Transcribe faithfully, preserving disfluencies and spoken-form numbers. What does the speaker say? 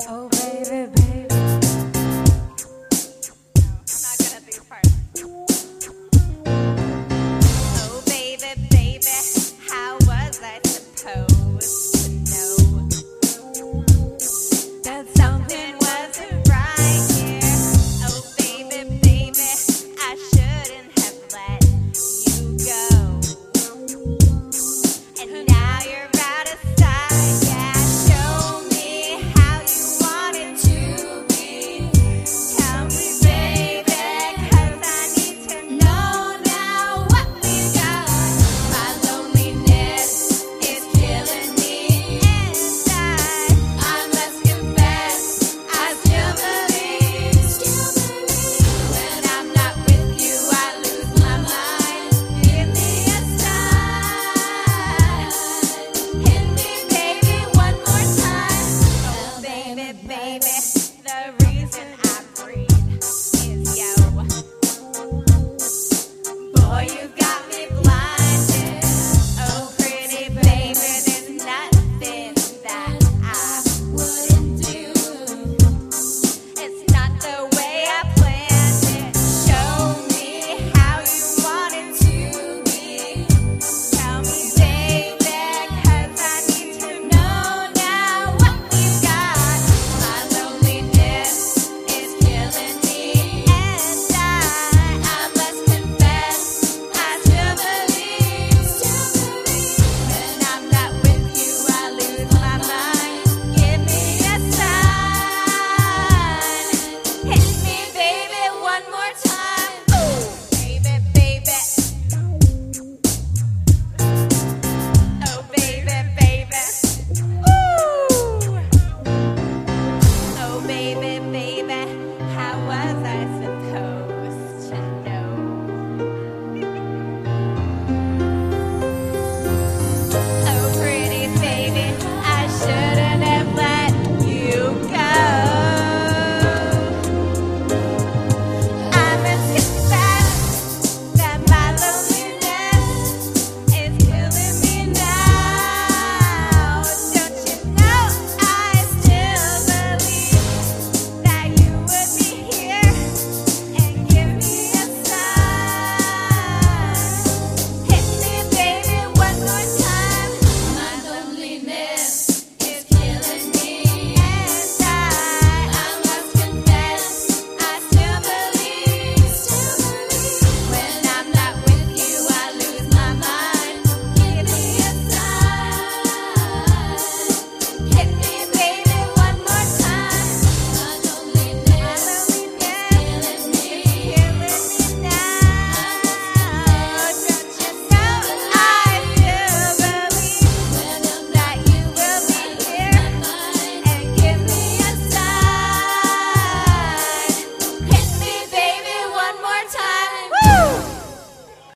Oh baby, baby. I'm not good at these parts. Oh baby, baby, how was I supposed to know that something wasn't right here? Oh baby, baby, I shouldn't have let you go. And now you're out of sight, yeah. Show me how you want it to be. Tell me, baby, 'cause I need to know now what we got. My loneliness is killing me inside. I must confess, I still believe. When I'm not with you, I lose my mind. Give me a sign. Hit me, baby, one more time. Oh, baby, baby.